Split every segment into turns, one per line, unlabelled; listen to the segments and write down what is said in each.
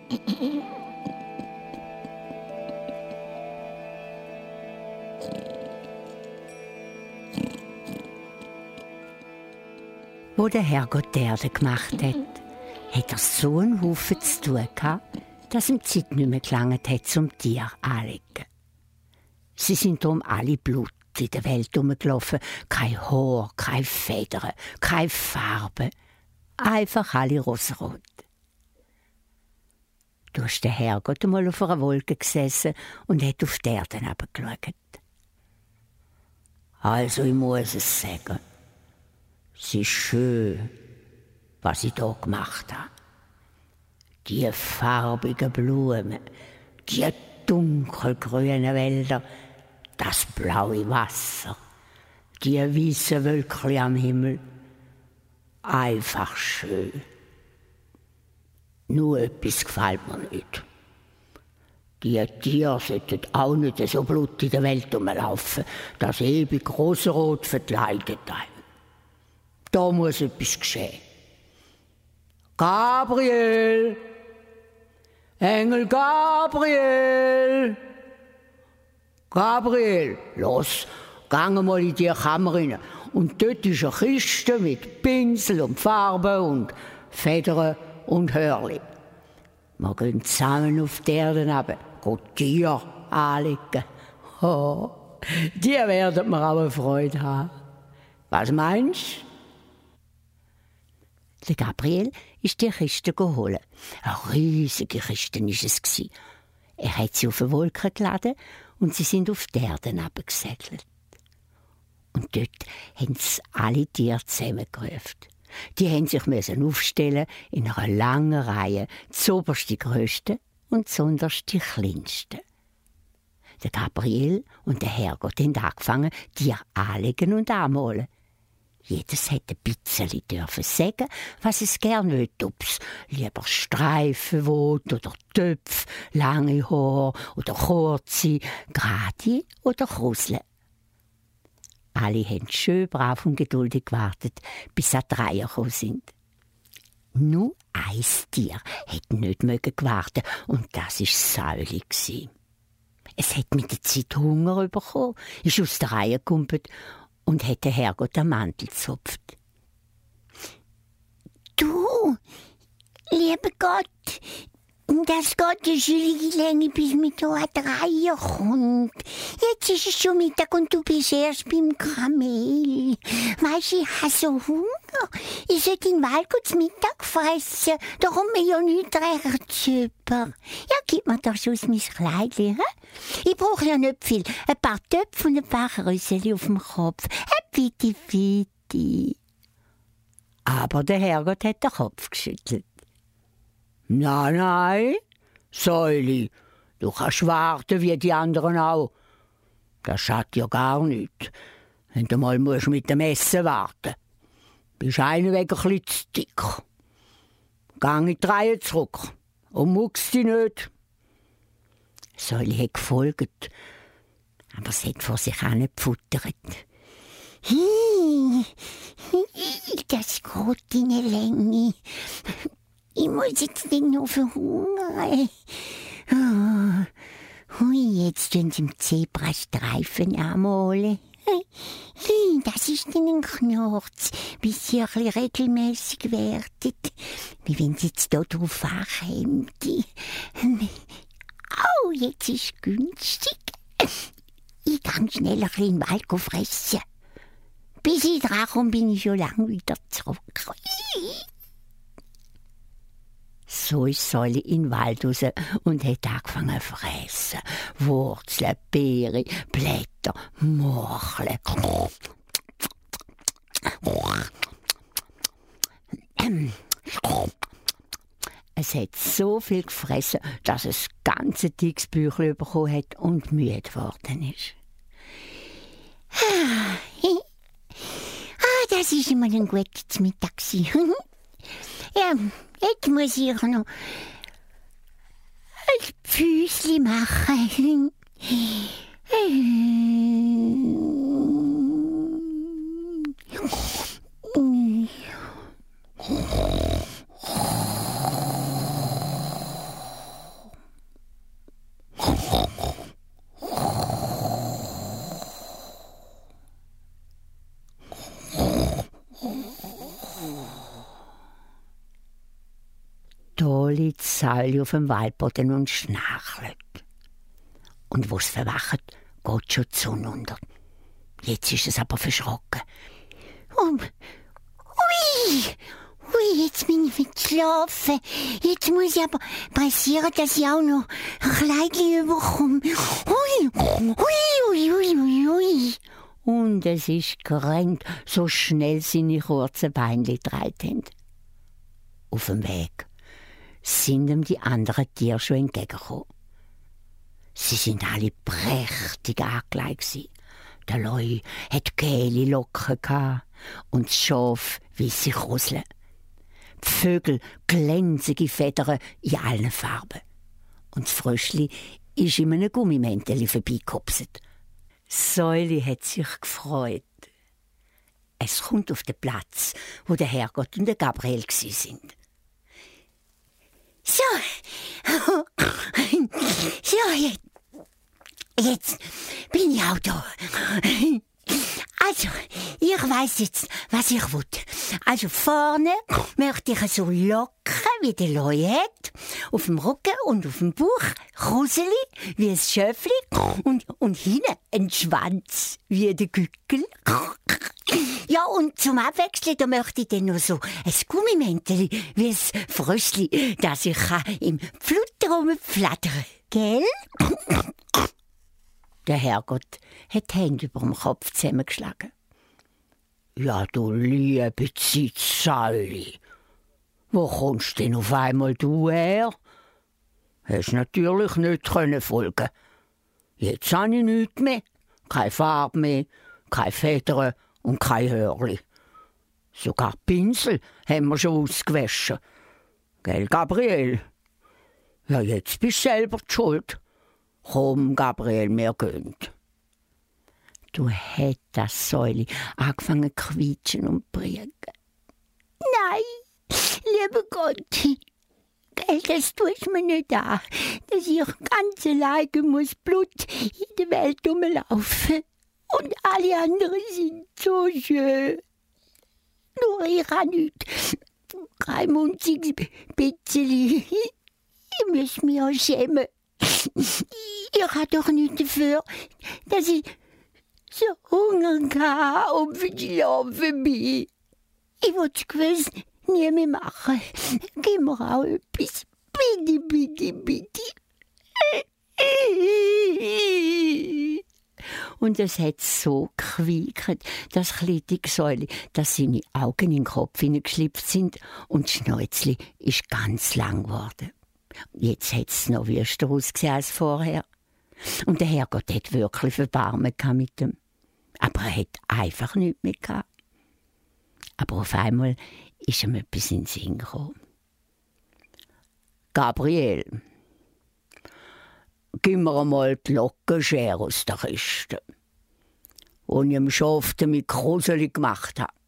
Wo der Herrgott die Erde gemacht hat, hat er so einen Haufen zu tun gehabt, dass ihm die Zeit nicht mehr gelangt hat, zum Tier anzulegen. Sie sind darum alle Blut in der Welt herumgelaufen. Kein Haar, keine Federn, keine Farbe. Einfach alle rosarot. Da ist der Herrgott einmal auf einer Wolke gesessen und hat auf die Erde herabgeschaut. Also, ich muss es sagen, es ist schön, was ich hier gemacht habe. Die farbigen Blumen, die dunkelgrünen Wälder, das blaue Wasser, die weißen Wölkchen am Himmel. Einfach schön. Nur etwas gefällt mir nicht. Die Tiere sollten auch nicht so blut in der Welt rumlaufen. Das ewig Rosenrot verkleidet einen. Da muss etwas geschehen. Gabriel! Engel Gabriel! Gabriel, los, gang mal in die Kammer rein. Und dort ist eine Kiste mit Pinsel und Farben und Federn und Hörli. Wir gehen zusammen auf die Erde runter, gehen Tiere anlegen. Oh, die werden mir auch eine Freude haben. Was meinst du? Der Gabriel ist die Kiste geholt. Eine riesige Kiste war es. Er hat sie auf eine Wolke geladen und sie sind auf die Erde runtergesegelt. Und dort haben sie alle Tiere zusammengerufen. Die mussten sich aufstellen in einer langen Reihe, zuoberst die grössten und zunderst die kleinsten. Der Gabriel und der Herrgott haben angefangen, Tiere anlegen und anmalen. Jedes hätte ein bisschen dürfen sagen, was es gern will, ob's lieber Streifen will oder Töpfe, lange Haare oder kurze, gerade oder Krusle. Alle haben schön brav und geduldig gewartet, bis sie die Reihe gekommen sind. Nur ein Tier hat nicht warten und das war Säuli. Es hat mit der Zeit Hunger bekommen, ist aus der Reihe gekumpelt und hat den Herrgott am Mantel gezupft.
Du, lieber Gott, das geht ja schon lange, bis mit hier eine Reihe kommt. Jetzt ist es schon Mittag und du bist erst beim Kamel. Weisst, ich habe so Hunger. Ich sollte in den Wald zum Mittag fressen. Da kommt mir ja nichts recht super. Ja, gib mir doch schon mein Kleidchen. Ich brauche ja nicht viel. Ein paar Töpfe und ein paar Rösseli auf dem Kopf. Bitte, bitte.
Aber der Herrgott hat den Kopf geschüttelt.
Nein, Säuli, du kannst warten wie die anderen auch. Das schadet ja gar nichts, wenn du mal mit dem Essen warten musst. Bist einen Weg ein bisschen zu dick. Geh in die Reihe zurück und muckst dich nicht.
Säuli hat gefolgt, aber es hat vor sich hin gefuttert.
Das geht in eine Länge. Ich muss jetzt nicht noch verhungern. Jetzt tun sie im Zebrastreifen anmalen. Das ist dann ein Knurz, bis sie ein bisschen regelmässig werden. Wie wenn sie jetzt hier drauf ankommen. Oh, jetzt ist es günstig. Ich kann schnell ein bisschen in den Wald fressen. Bis ich dran komme, bin ich schon lange wieder zurück.
So ist Säuli in den Wald raus und hat angefangen zu fressen. Wurzeln, Beeren, Blätter, Morcheln. Es hat so viel gefressen, dass es das ganze dickes Büchlein bekommen hat und müde geworden ist.
Das war immer ein gutes Mittag. Ja, jetzt muss ich noch ein Füßli machen.
So liegt Säuli auf dem Waldboden und schnarchelt. Und wo es verwacht, geht schon die Sonne unter. Jetzt ist es aber verschrocken.
Ui, jetzt bin ich wieder geschlafen. Jetzt muss ich aber passieren, dass ich auch noch ein Kleidchen bekomme. Ui.
Und es ist gerannt, so schnell seine kurzen Beinchen getragen haben. Auf dem Weg sind ihm die anderen Tiere schon entgegengekommen. Sie sind alle prächtig angelegt. Der Leu hat gelbe Locken und das Schaf weisse Krusseln. Die Vögel glänzige Federn in allen Farben. Und das Fröschli ist in einem Gummimäntel vorbeigekopset. Säuli hat sich gefreut. Es kommt auf den Platz, wo der Herrgott und der Gabriel sind.
So, jetzt bin ich auch da. Also, ich weiss jetzt, was ich will. Also vorne möchte ich so locken, wie der Leu hat, auf dem Rücken und auf dem Bauch, Kruseli, wie ein Schöffli und hinten ein Schwanz, wie der Gückel. Ja, und zum Abwechseln, da möchte ich dann noch so ein Gummimäntel, wie ein Fröschli, dass ich im Flutter rumflattern kann. Gell?
Der Herrgott hat die Hände über dem Kopf zusammengeschlagen. Ja, du liebe Zeit, Säuli. Wo kommst denn auf einmal du her? Hast natürlich nicht folgen. Jetzt habe ich nichts mehr. Keine Farbe mehr, keine Federn und kein Hörli. Sogar Pinsel haben wir schon ausgewaschen. Gell, Gabriel? Ja, jetzt bist du selber die Schuld. Komm, Gabriel, wir gehen. Du hättest das Säuli angefangen zu quietschen und briegen.
Nein, lieber Gott, gell, das tust mir nicht an, dass ich ganz alleine muss Blut in der Welt rumlaufen. Und alle anderen sind so schön. Nur ich habe nichts. Kein munziges Bitzeli. Ich muss mich auch schämen. Ich habe doch nichts dafür, dass ich so Hunger hatte und verschlafen bin. Ich wollte es gewiss nie mehr machen. Gib mir auch etwas. Bitte.
Und es hat so gequiekt, das kleine Säuli, dass seine Augen in den Kopf hineingeschlüpft sind und das Schnäuzli ist ganz lang geworden. Jetzt hat es noch wüster ausgesehen als vorher. Und der Herrgott hat wirklich Verbarmen mit ihm. Aber er hat einfach nichts mehr gehabt. Aber auf einmal ist ihm etwas in den Sinn gekommen. Gabriel, gib mir einmal die Lockenschere aus der Kiste, die ich im Schaf mit Kruseli gemacht habe.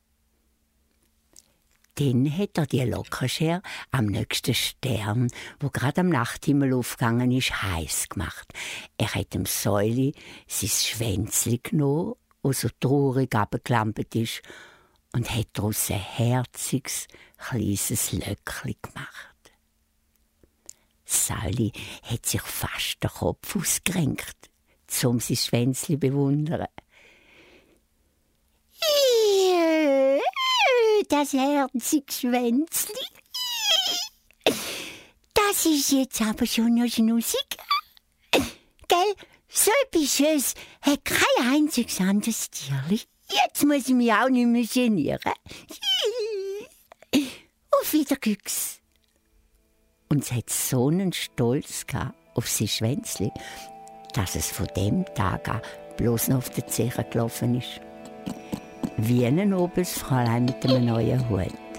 Dann hat er die Lockenschere am nächsten Stern, wo gerade am Nachthimmel aufgegangen ist, heiß gemacht. Er hat dem Säuli sein Schwänzli genommen, das so traurig abgeklampert ist, und hat daraus ein herziges, kleines Löckchen gemacht. Säuli hat sich fast den Kopf ausgerenkt, um sein Schwänzli zu bewundern.
Das herzige Schwänzli. Das ist jetzt aber schon noch schnussig. Gell, so etwas Schönes hat kein einziges anderes Tierli. Jetzt muss ich mich auch nicht mehr genieren. Auf Wiedergüchs.
Und es hat so einen Stolz auf sein Schwänzli, dass es von dem Tag an bloß noch auf den Zehen gelaufen ist. Wie ein Nobelsfräulein mit einem neuen Hut.